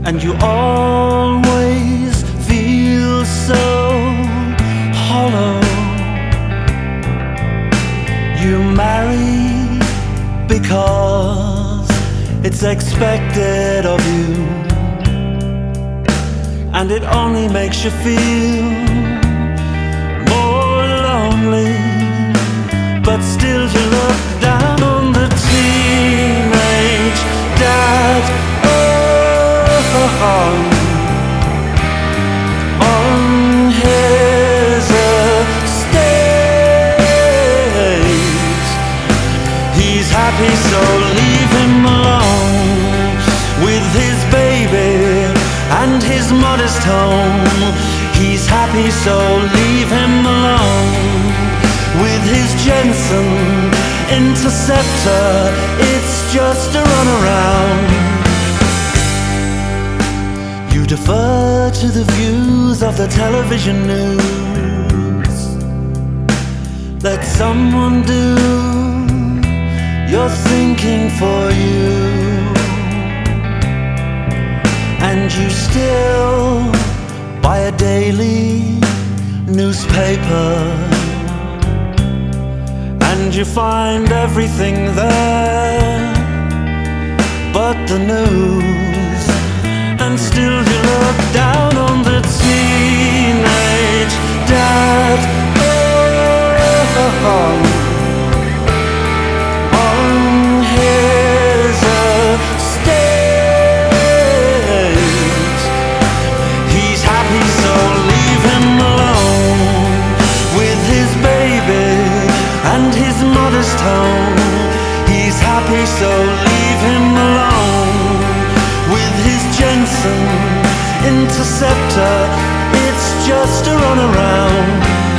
and you always feel so hollow. You marry because it's expected of you, and it only makes you feel more lonely. But still you look down on the teenage dad, on his estate. He's happy, so leave him alone with his baby and his modest home. He's happy, so leave him alone with his Jensen Interceptor. It's just a runaround. You defer to the views of the television news. Let someone do your thinking for you, and you still buy a daily newspaper, and you find everything there but the news. And still you look down on the teenage dad, on his estate. He's happy, so leave him alone with his baby and his modest home. He's happy, so leave him alone with his Jensen Interceptor. It's just a runaround.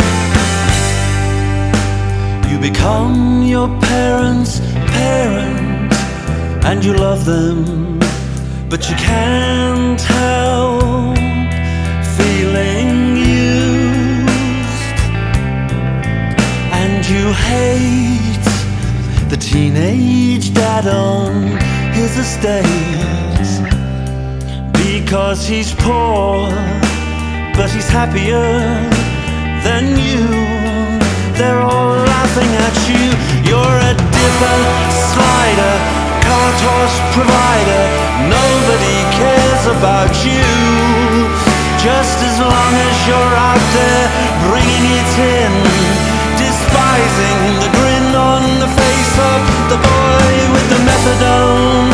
You become your parents' parent, and you love them, but you can't help feeling used. And you hate the teenage dad on his estate, because he's poor, but he's happier than you. They're all laughing at you. You're a dipper, slider, cart horse provider. Nobody cares about you, just as long as you're out there bringing it in, despising the grin on the face of the boy with the methadone.